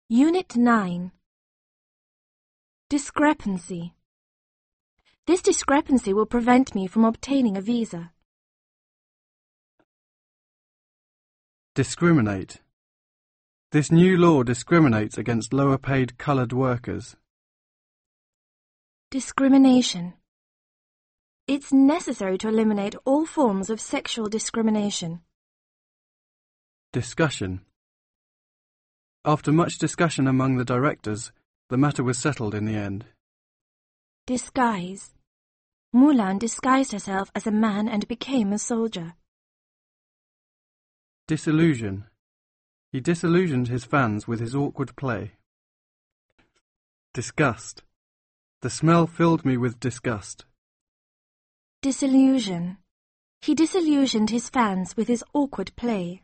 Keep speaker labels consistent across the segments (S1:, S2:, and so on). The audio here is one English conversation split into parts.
S1: Unit 9. Discrepancy. This discrepancy will prevent me from obtaining a visa.
S2: Discriminate. This new law discriminates against lower-paid coloured workers.
S1: Discrimination. It's necessary to eliminate all forms of sexual discrimination.
S2: Discussion. After much discussion among the directors, the matter was settled in the end.
S1: Disguise. Mulan disguised herself as a man and became a soldier.
S2: Disillusion. He disillusioned his fans with his awkward play. Disgust. The smell filled me with disgust.
S1: Disillusion. He disillusioned his fans with his awkward play.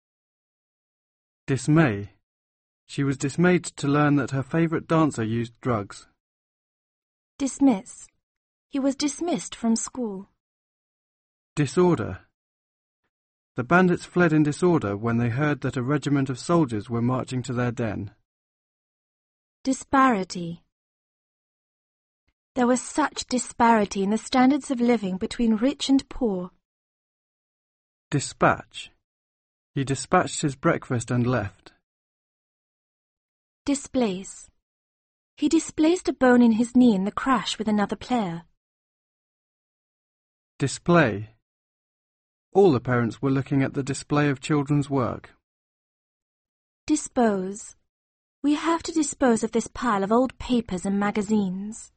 S2: Dismay. She was dismayed to learn that her favourite dancer used drugs.
S1: Dismiss. He was dismissed from school.
S2: Disorder. The bandits fled in disorder when they heard that a regiment of soldiers were marching to their den.
S1: Disparity. There was such disparity in the standards of living between rich and poor.
S2: Dispatch. He dispatched his breakfast and left.
S1: Displace. He displaced a bone in his knee in the crash with another player.
S2: Display. All the parents were looking at the display of children's work.
S1: Dispose. We have to dispose of this pile of old papers and magazines.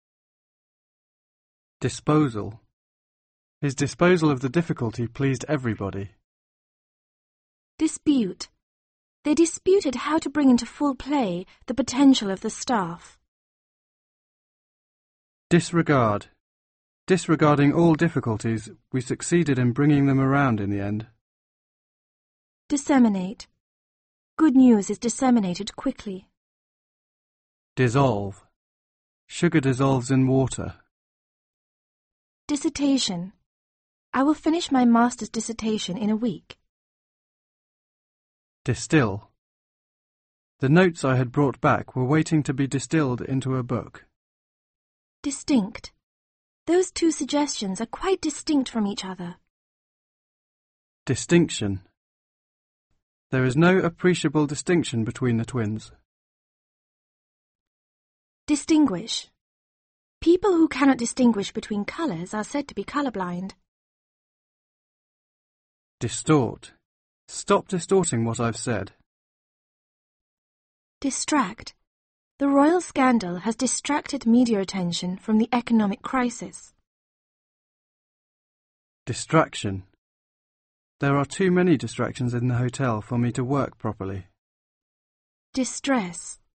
S2: Disposal. His disposal of the difficulty pleased everybody.
S1: Dispute. They disputed how to bring into full play the potential of the staff.
S2: Disregard. Disregarding all difficulties, we succeeded in bringing them around in the end.
S1: Disseminate. Good news is disseminated quickly.
S2: Dissolve. Sugar dissolves in water.
S1: Dissertation. I will finish my master's dissertation in a week.
S2: Distill. The notes I had brought back were waiting to be distilled into a book.
S1: Distinct. Those two suggestions are quite distinct from each other.
S2: Distinction. There is no appreciable distinction between the twins.
S1: Distinguish. People who cannot distinguish between colours are said to be colourblind.
S2: Distort. Stop distorting what I've said.
S1: Distract. The royal scandal has distracted media attention from the economic crisis.
S2: Distraction. There are too many distractions in the hotel for me to work properly.
S1: Distress.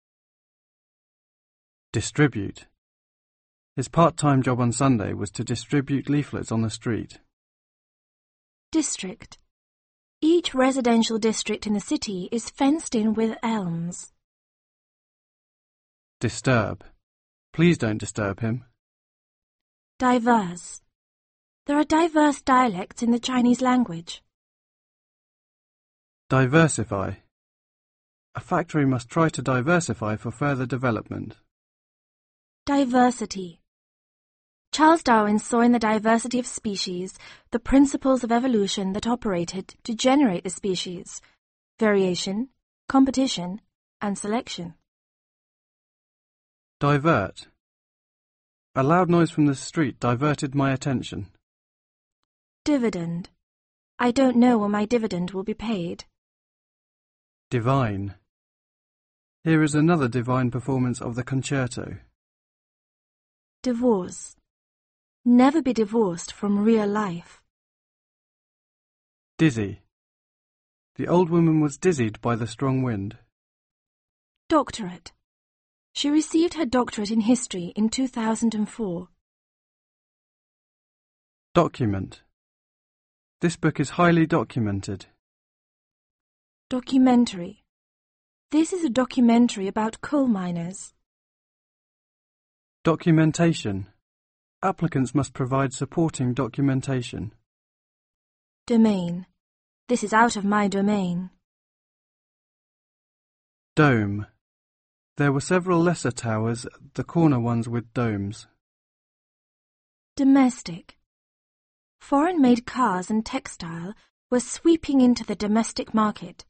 S2: Distribute. His part-time job on Sunday was to distribute leaflets on the street.
S1: District. Each residential district in the city is fenced in with elms.
S2: Disturb. Please don't disturb him.
S1: Diverse. There are diverse dialects in the Chinese language.
S2: Diversify. A factory must try to diversify for further development.
S1: Diversity. Charles Darwin saw in the diversity of species the principles of evolution that operated to generate the species: variation, competition, and selection.
S2: Divert. A loud noise from the street diverted my attention.
S1: Dividend. I don't know when my dividend will be paid.
S2: Divine. Here is another divine performance of the concerto.
S1: Divorce. Never be divorced from real life.
S2: Dizzy. The old woman was dizzied by the strong wind.
S1: Doctorate. She received her doctorate in history in 2004.
S2: Document. This book is highly documented.
S1: Documentary. This is a documentary about coal miners.
S2: Documentation. Applicants must provide supporting documentation.
S1: Domain. This is out of my domain.
S2: Dome. There were several lesser towers, the corner ones with domes.
S1: Domestic. Foreign-made cars and textile were sweeping into the domestic market.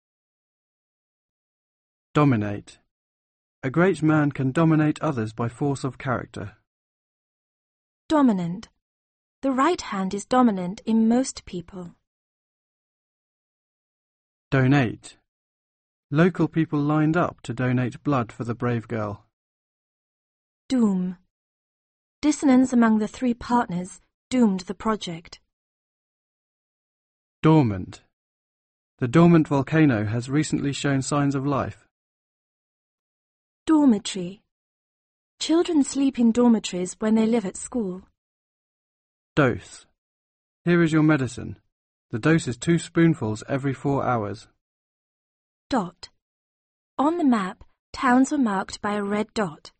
S2: Dominate. A great man can dominate others by force of character.
S1: Dominant. The right hand is dominant in most people.
S2: Donate. Local people lined up to donate blood for the brave girl.
S1: Doom. Dissonance among the three partners doomed the project.
S2: Dormant. The dormant volcano has recently shown signs of life.
S1: Dormitory. Children sleep in dormitories when they live at school.
S2: Dose. Here is your medicine. The dose is 2 spoonfuls every 4 hours.
S1: Dot. On the map, towns were marked by a red dot.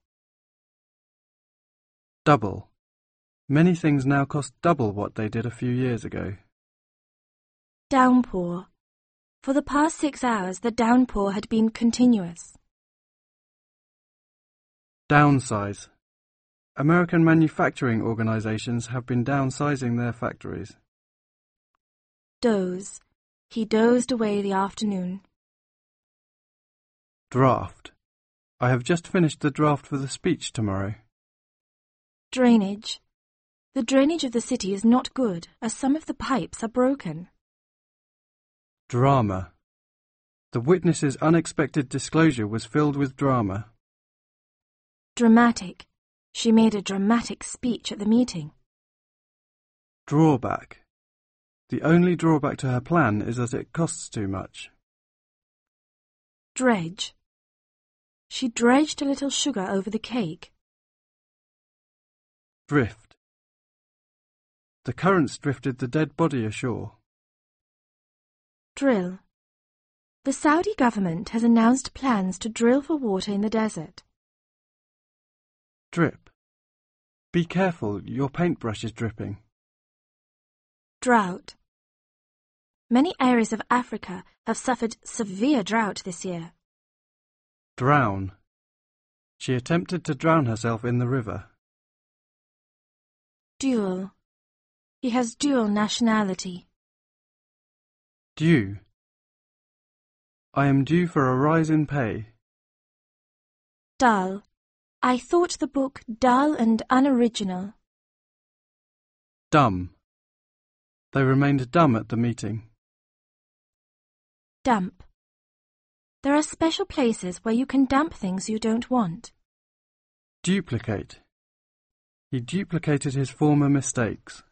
S2: Double. Many things now cost double what they did a few years ago.
S1: Downpour. For the past 6 hours, the downpour had been continuous.
S2: Downsize. American manufacturing organizations have been downsizing their factories.
S1: Doze. He dozed away the afternoon.
S2: Draft. I have just finished the draft for the speech tomorrow.
S1: Drainage. The drainage of the city is not good, as some of the pipes are broken.
S2: Drama. The witness's unexpected disclosure was filled with drama.
S1: Dramatic. She made a dramatic speech at the meeting.
S2: Drawback. The only drawback to her plan is that it costs too much.
S1: Dredge. She dredged a little sugar over the cake.
S2: Drift. The currents drifted the dead body ashore.
S1: Drill. The Saudi government has announced plans to drill for water in the desert.
S2: Drip. Be careful, your paintbrush is dripping.
S1: Drought. Many areas of Africa have suffered severe drought this year.
S2: Drown. She attempted to drown herself in the river.
S1: Dual. He has dual nationality.
S2: Due. I am due for a rise in pay.
S1: Dull. I thought the book dull and unoriginal.
S2: Dumb. They remained dumb at the meeting.
S1: Dump. There are special places where you can dump things you don't want.
S2: Duplicate. He duplicated his former mistakes.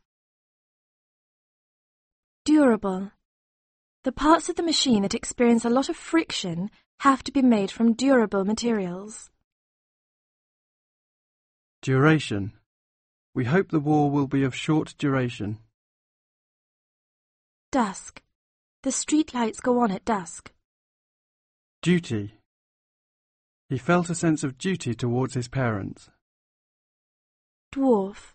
S1: Durable. The parts of the machine that experience a lot of friction have to be made from durable materials.
S2: Duration. We hope the war will be of short duration.
S1: Dusk. The street lights go on at dusk.
S2: Duty. He felt a sense of duty towards his parents.
S1: Dwarf.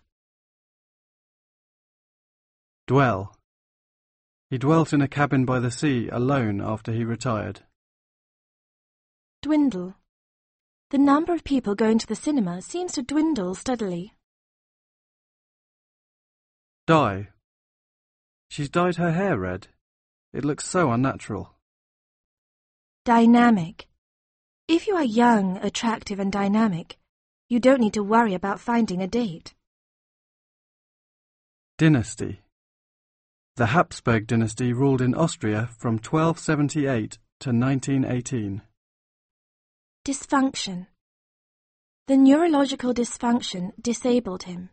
S2: Dwell. He dwelt in a cabin by the sea alone after he retired.
S1: Dwindle. The number of people going to the cinema seems to dwindle steadily.
S2: Dye. She's dyed her hair red. It looks so unnatural.
S1: Dynamic. If you are young, attractive and dynamic, you don't need to worry about finding a date.
S2: Dynasty. The Habsburg dynasty ruled in Austria from 1278 to 1918.
S1: Dysfunction. The neurological dysfunction disabled him.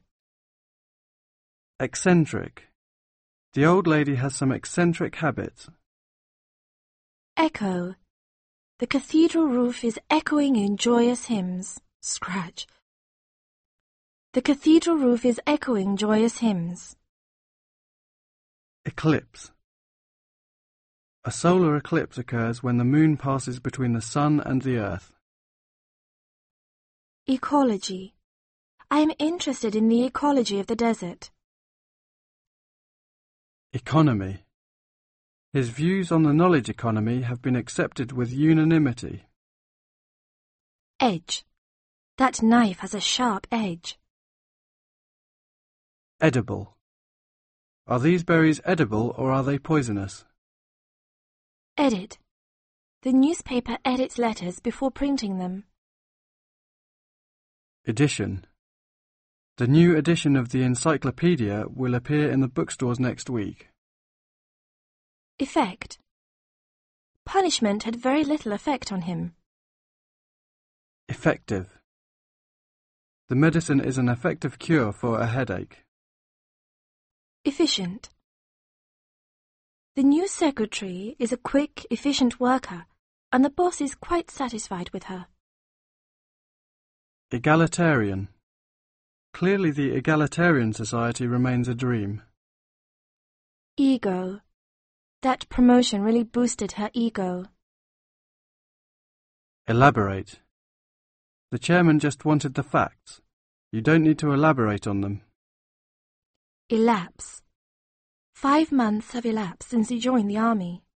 S2: Eccentric. The old lady has some eccentric habits.
S1: Echo. The cathedral roof is echoing in joyous hymns. Scratch. The cathedral roof is echoing joyous hymns.
S2: Eclipse. A solar eclipse occurs when the moon passes between the sun and the earth.
S1: Ecology. I am interested in the ecology of the desert.
S2: Economy. His views on the knowledge economy have been accepted with unanimity.
S1: Edge. That knife has a sharp edge.
S2: Edible. Are these berries edible or are they poisonous?
S1: Edit. The newspaper edits letters before printing them.
S2: Edition. The new edition of the encyclopedia will appear in the bookstores next week.
S1: Effect. Punishment had very little effect on him.
S2: Effective. The medicine is an effective cure for a headache.
S1: Efficient. The new secretary is a quick, efficient worker, and the boss is quite satisfied with her.
S2: Egalitarian. Clearly the egalitarian society remains a dream.
S1: Ego. That promotion really boosted her ego.
S2: Elaborate. The chairman just wanted the facts. You don't need to elaborate on them.
S1: Elapse. 5 months have elapsed since he joined the army.